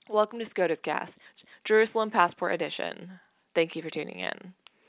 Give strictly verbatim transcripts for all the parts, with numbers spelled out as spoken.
Welcome to SCOTUScast, Jerusalem Passport Edition. Thank you for tuning in.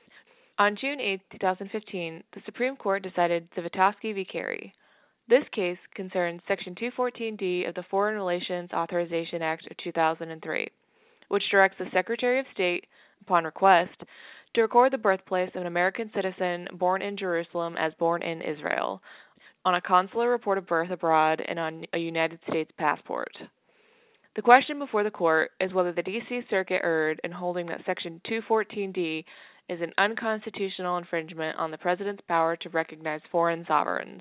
On June eighth, twenty fifteen, the Supreme Court decided Zivotofsky v. Kerry. This case concerns Section two fourteen D of the Foreign Relations Authorization Act of two thousand three, which directs the Secretary of State, upon request, to record the birthplace of an American citizen born in Jerusalem as born in Israel, on a consular report of birth abroad and on a United States passport. The question before the court is whether the D C Circuit erred in holding that Section two fourteen D is an unconstitutional infringement on the President's power to recognize foreign sovereigns.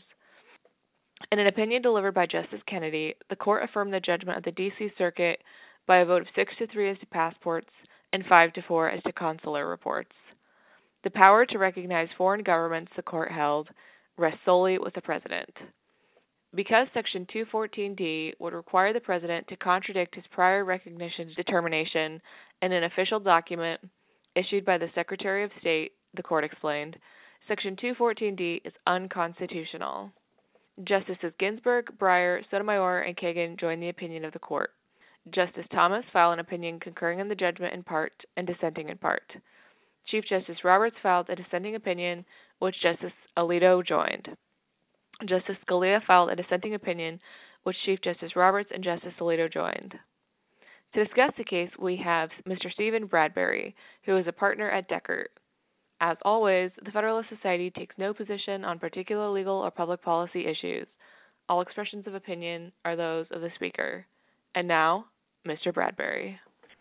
In an opinion delivered by Justice Kennedy, the court affirmed the judgment of the D C Circuit by a vote of six to three as to passports and five to four as to consular reports. The power to recognize foreign governments, the court held, rests solely with the President. Because Section two fourteen D would require the President to contradict his prior recognition determination in an official document issued by the Secretary of State, the court explained, Section two fourteen D is unconstitutional. Justices Ginsburg, Breyer, Sotomayor, and Kagan joined the opinion of the court. Justice Thomas filed an opinion concurring in the judgment in part and dissenting in part. Chief Justice Roberts filed a dissenting opinion, which Justice Alito joined. Justice Scalia filed a dissenting opinion, which Chief Justice Roberts and Justice Alito joined. To discuss the case, we have Mister Stephen Bradbury, who is a partner at Deckert. As always, the Federalist Society takes no position on particular legal or public policy issues. All expressions of opinion are those of the speaker. And now, Mister Bradbury.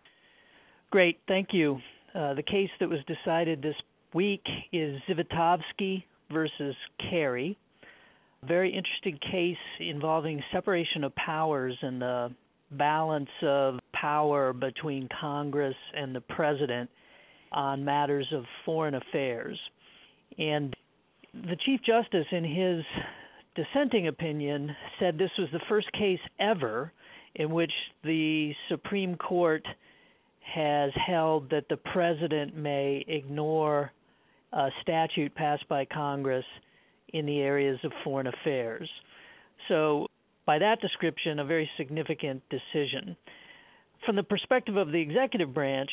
Great, thank you. Uh, the case that was decided this week is Zivotofsky versus Kerry. A very interesting case involving separation of powers and the balance of power between Congress and the President on matters of foreign affairs. And the Chief Justice, in his dissenting opinion, said this was the first case ever in which the Supreme Court has held that the President may ignore a statute passed by Congress in the areas of foreign affairs. So, by that description, a very significant decision. From the perspective of the executive branch,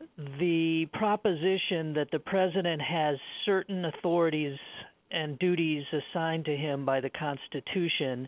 the proposition that the President has certain authorities and duties assigned to him by the Constitution,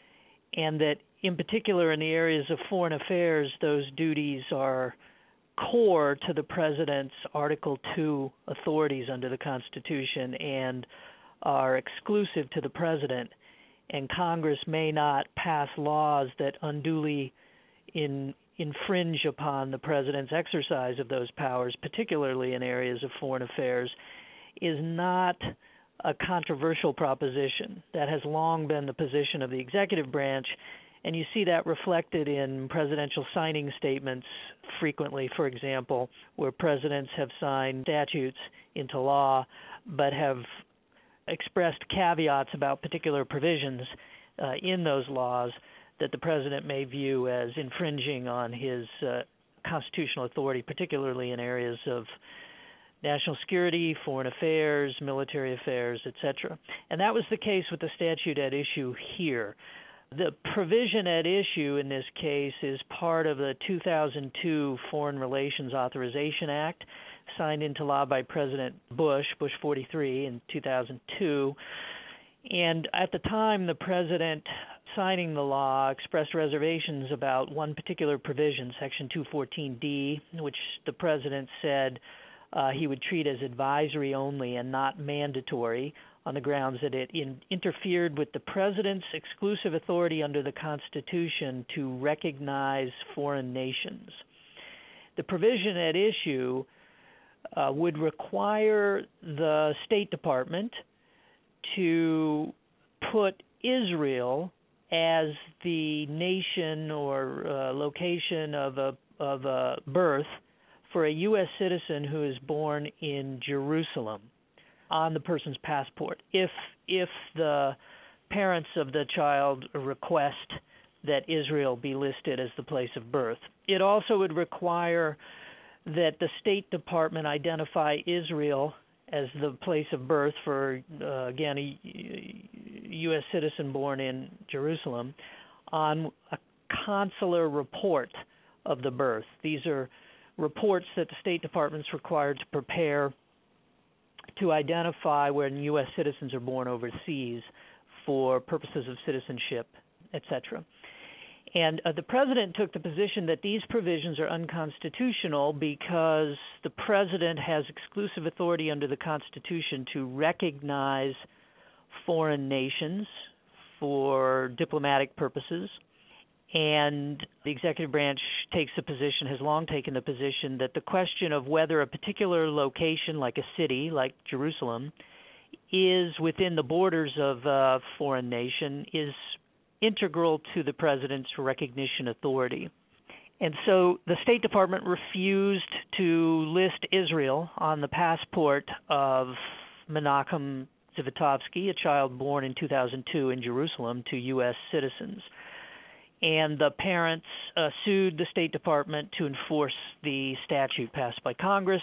and that in particular in the areas of foreign affairs, those duties are core to the President's Article two authorities under the Constitution and are exclusive to the President, and Congress may not pass laws that unduly in, infringe upon the President's exercise of those powers, particularly in areas of foreign affairs, is not a controversial proposition. That has long been the position of the executive branch, and you see that reflected in presidential signing statements frequently, for example, where presidents have signed statutes into law but have expressed caveats about particular provisions uh, in those laws that the president may view as infringing on his uh, constitutional authority, particularly in areas of national security, foreign affairs, military affairs, et cetera. And that was the case with the statute at issue here. The provision at issue in this case is part of the two thousand two Foreign Relations Authorization Act, signed into law by President Bush, Bush forty-three, in two thousand two. And at the time, the president signing the law expressed reservations about one particular provision, Section two fourteen D, which the president said uh, he would treat as advisory only and not mandatory, on the grounds that it in, interfered with the president's exclusive authority under the Constitution to recognize foreign nations. The provision at issue uh, would require the State Department to put Israel as the nation or uh, location of a, of a birth for a U S citizen who is born in Jerusalem on the person's passport, if if the parents of the child request that Israel be listed as the place of birth. It also would require that the State Department identify Israel as the place of birth for, uh, again, a U S citizen born in Jerusalem on a consular report of the birth. These are reports that the State Department's required to prepare to identify when U S citizens are born overseas for purposes of citizenship, et cetera. And uh, the president took the position that these provisions are unconstitutional because the president has exclusive authority under the Constitution to recognize foreign nations for diplomatic purposes. And the executive branch takes the position, has long taken the position, that the question of whether a particular location, like a city, like Jerusalem, is within the borders of a foreign nation is integral to the president's recognition authority. And so the State Department refused to list Israel on the passport of Menachem Zivotofsky, a child born in two thousand two in Jerusalem, to U S citizens. And the parents uh, sued the State Department to enforce the statute passed by Congress.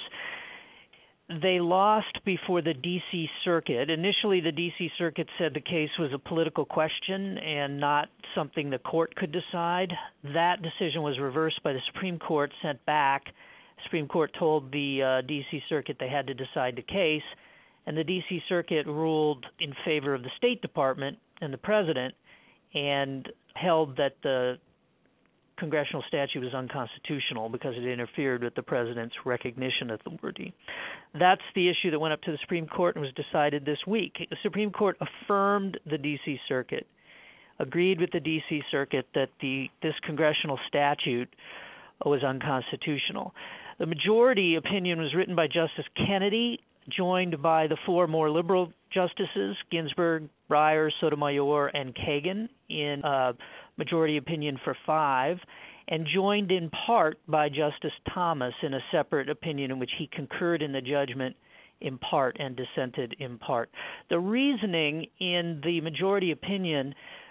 They lost before the D C Circuit. Initially, the D C Circuit said the case was a political question and not something the court could decide. That decision was reversed by the Supreme Court, sent back. The Supreme Court told the uh, D C Circuit they had to decide the case, and the D C Circuit ruled in favor of the State Department and the president and held that the congressional statute was unconstitutional because it interfered with the president's recognition authority. That's the issue that went up to the Supreme Court and was decided this week. The Supreme Court affirmed the D C Circuit, agreed with the D C Circuit that the this congressional statute was unconstitutional. The majority opinion was written by Justice Kennedy, joined by the four more liberal justices, Ginsburg, Breyer, Sotomayor, and Kagan, in a majority opinion for five, and joined in part by Justice Thomas in a separate opinion in which he concurred in the judgment in part and dissented in part. The reasoning in the majority opinion,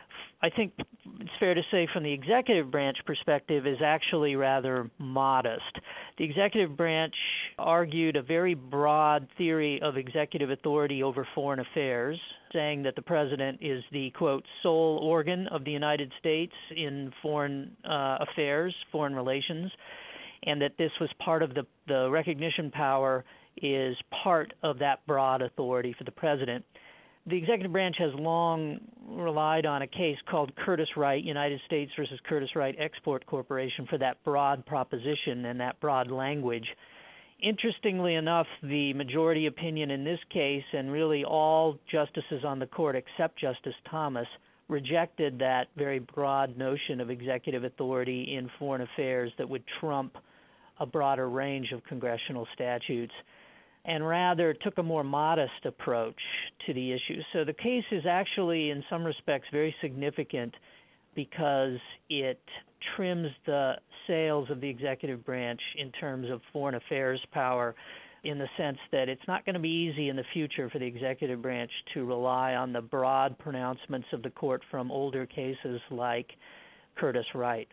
I think it's fair to say from the executive branch perspective, is actually rather modest. The executive branch argued a very broad theory of executive authority over foreign affairs, saying that the president is the, quote, sole organ of the United States in foreign uh, affairs, foreign relations, and that this was part of the, the recognition power is part of that broad authority for the president. The executive branch has long relied on a case called Curtiss-Wright, United States versus Curtiss-Wright Export Corporation, for that broad proposition and that broad language. Interestingly enough, the majority opinion in this case, and really all justices on the court except Justice Thomas, rejected that very broad notion of executive authority in foreign affairs that would trump a broader range of congressional statutes, and rather took a more modest approach to the issue. So the case is actually, in some respects, very significant because it trims the sails of the executive branch in terms of foreign affairs power, in the sense that it's not going to be easy in the future for the executive branch to rely on the broad pronouncements of the court from older cases like Curtiss-Wright.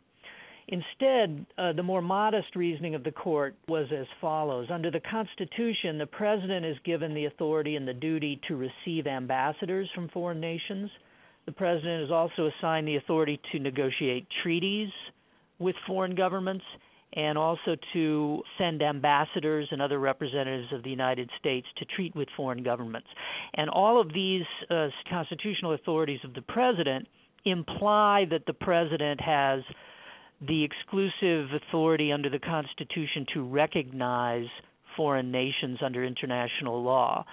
Instead, uh, the more modest reasoning of the court was as follows. Under the Constitution, the president is given the authority and the duty to receive ambassadors from foreign nations. The president is also assigned the authority to negotiate treaties with foreign governments and also to send ambassadors and other representatives of the United States to treat with foreign governments. And all of these uh, constitutional authorities of the president imply that the president has the exclusive authority under the Constitution to recognize foreign nations under international law.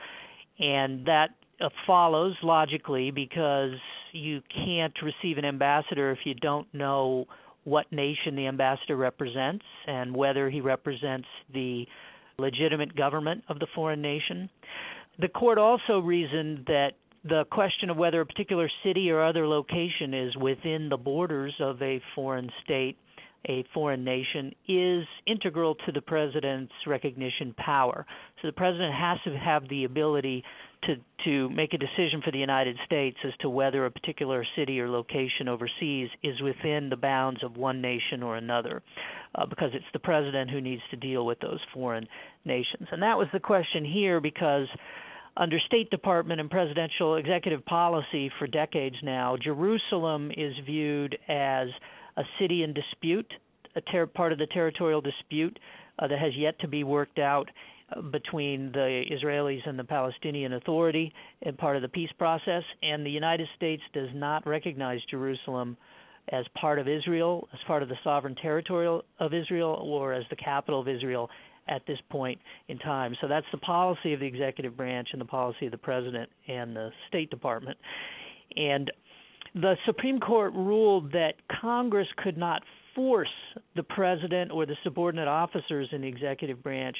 And that uh, follows logically because you can't receive an ambassador if you don't know what nation the ambassador represents and whether he represents the legitimate government of the foreign nation. The court also reasoned that the question of whether a particular city or other location is within the borders of a foreign state, a foreign nation, is integral to the president's recognition power. So the president has to have the ability to, to make a decision for the United States as to whether a particular city or location overseas is within the bounds of one nation or another, uh, because it's the president who needs to deal with those foreign nations. And that was the question here because under State Department and presidential executive policy for decades now, Jerusalem is viewed as a city in dispute, a ter- part of the territorial dispute uh, that has yet to be worked out uh, between the Israelis and the Palestinian Authority and part of the peace process. And the United States does not recognize Jerusalem as part of Israel, as part of the sovereign territory of Israel, or as the capital of Israel at this point in time. So that's the policy of the executive branch and the policy of the president and the State Department. And the Supreme Court ruled that Congress could not force the president or the subordinate officers in the executive branch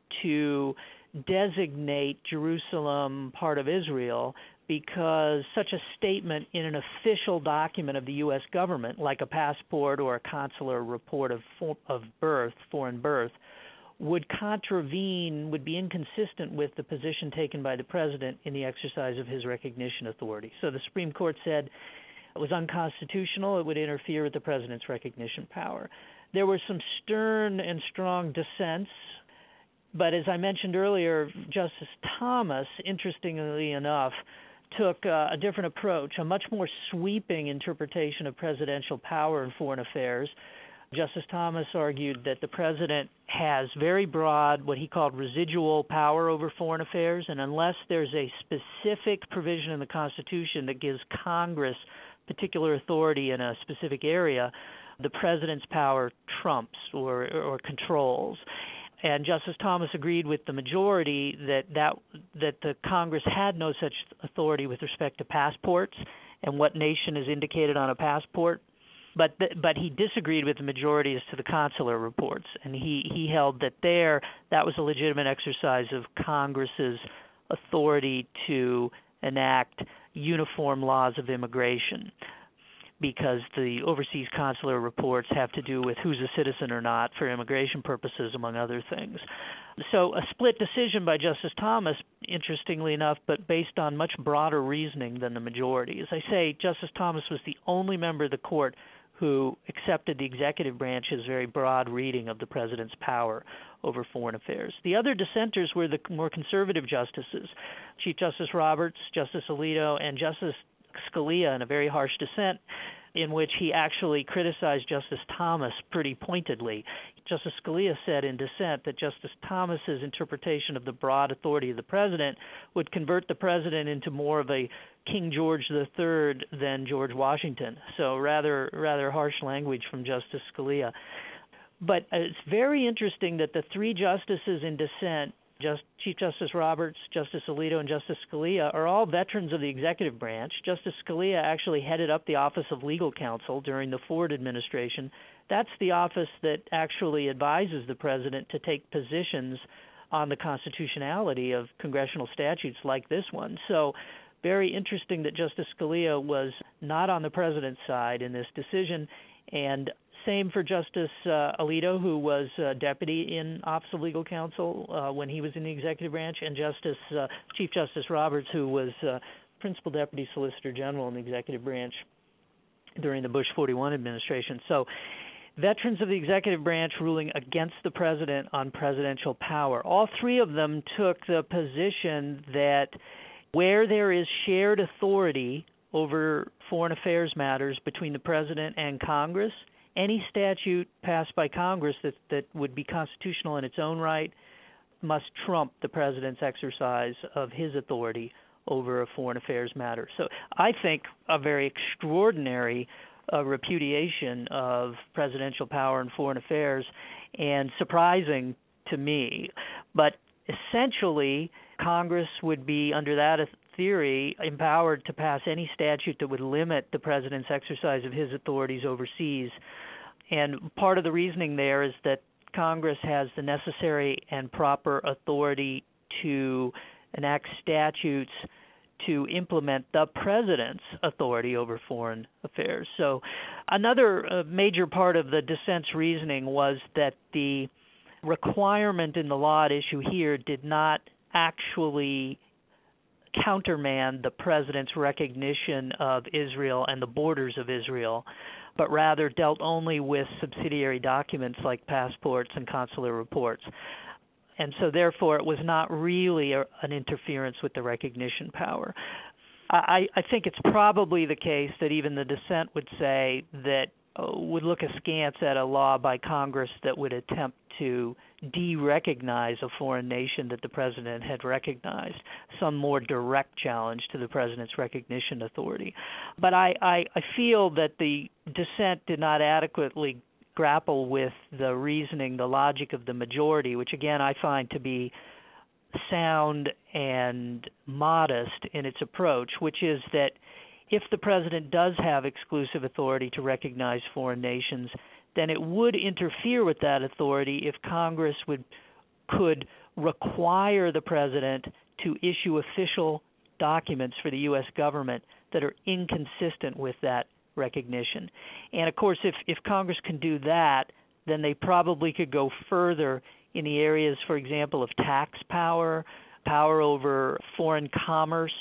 to designate Jerusalem part of Israel, because such a statement in an official document of the U S government, like a passport or a consular report of of birth, foreign birth, would contravene, would be inconsistent with the position taken by the president in the exercise of his recognition authority. So the Supreme Court said it was unconstitutional. It would interfere with the president's recognition power. There were some stern and strong dissents, but as I mentioned earlier, Justice Thomas, interestingly enough, took uh, a different approach, a much more sweeping interpretation of presidential power in foreign affairs. Justice Thomas argued that the president has very broad, what he called residual power over foreign affairs, and unless there's a specific provision in the Constitution that gives Congress particular authority in a specific area, the president's power trumps or, or controls. And Justice Thomas agreed with the majority that, that that the Congress had no such authority with respect to passports and what nation is indicated on a passport. But th- but he disagreed with the majority as to the consular reports, and he, he held that there that was a legitimate exercise of Congress's authority to enact uniform laws of immigration, because the overseas consular reports have to do with who's a citizen or not for immigration purposes, among other things. So a split decision by Justice Thomas, interestingly enough, but based on much broader reasoning than the majority. As I say, Justice Thomas was the only member of the court who accepted the executive branch's very broad reading of the president's power over foreign affairs. The other dissenters were the more conservative justices, Chief Justice Roberts, Justice Alito, and Justice Scalia, in a very harsh dissent in which he actually criticized Justice Thomas pretty pointedly. Justice Scalia said in dissent that Justice Thomas's interpretation of the broad authority of the president would convert the president into more of a King George the Third than George Washington. So rather rather harsh language from Justice Scalia. But it's very interesting that the three justices in dissent, Just, Chief Justice Roberts, Justice Alito, and Justice Scalia, are all veterans of the executive branch. Justice Scalia actually headed up the Office of Legal Counsel during the Ford administration. That's the office that actually advises the president to take positions on the constitutionality of congressional statutes like this one. So very interesting that Justice Scalia was not on the president's side in this decision, and same for Justice uh, Alito, who was uh, deputy in Office of Legal Counsel uh, when he was in the executive branch, and Justice uh, Chief Justice Roberts, who was uh, Principal Deputy Solicitor General in the executive branch during the Bush forty-one administration. So veterans of the executive branch ruling against the president on presidential power. All three of them took the position that where there is shared authority over foreign affairs matters between the president and Congress, any statute passed by Congress that, that would be constitutional in its own right must trump the president's exercise of his authority over a foreign affairs matter. So I think a very extraordinary uh, repudiation of presidential power in foreign affairs, and surprising to me. But essentially, Congress would be, under that theory, empowered to pass any statute that would limit the president's exercise of his authorities overseas. And part of the reasoning there is that Congress has the necessary and proper authority to enact statutes to implement the president's authority over foreign affairs. So another uh, major part of the dissent's reasoning was that the requirement in the law at issue here did not actually countermand the president's recognition of Israel and the borders of Israel, but rather dealt only with subsidiary documents like passports and consular reports. And so therefore it was not really a, an interference with the recognition power. I, I think it's probably the case that even the dissent would say that uh, would look askance at a law by Congress that would attempt to de-recognize a foreign nation that the president had recognized, some more direct challenge to the president's recognition authority. But I, I, I feel that the dissent did not adequately grapple with the reasoning, the logic of the majority, which again I find to be sound and modest in its approach, which is that if the president does have exclusive authority to recognize foreign nations, then it would interfere with that authority if Congress would could require the president to issue official documents for the U S government that are inconsistent with that recognition. And of course, if, if Congress can do that, then they probably could go further in the areas, for example, of tax power, power over foreign commerce,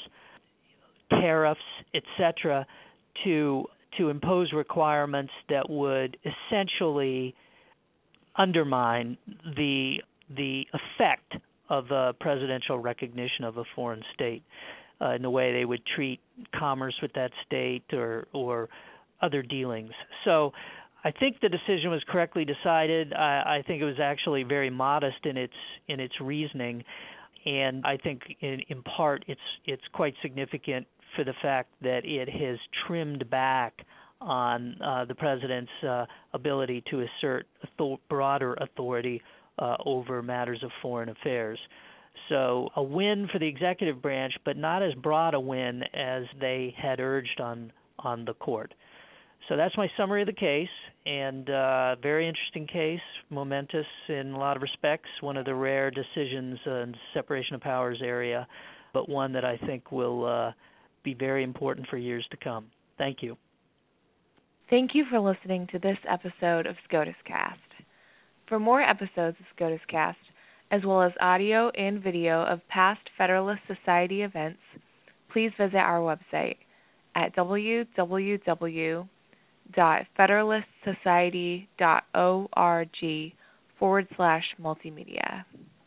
tariffs, et cetera, to to impose requirements that would essentially undermine the the effect of a presidential recognition of a foreign state uh, in the way they would treat commerce with that state or or other dealings. So I think the decision was correctly decided. I, I think it was actually very modest in its in its reasoning, and I think in, in part it's it's quite significant for the fact that it has trimmed back on uh, the president's uh, ability to assert author- broader authority uh, over matters of foreign affairs. So a win for the executive branch, but not as broad a win as they had urged on, on the court. So that's my summary of the case, and uh, very interesting case, momentous in a lot of respects, one of the rare decisions in the separation of powers area, but one that I think will uh, be very important for years to come. Thank you. Thank you for listening to this episode of SCOTUS Cast. For more episodes of SCOTUS Cast, as well as audio and video of past Federalist Society events, please visit our website at w w w dot federalist society dot org forward slash multimedia.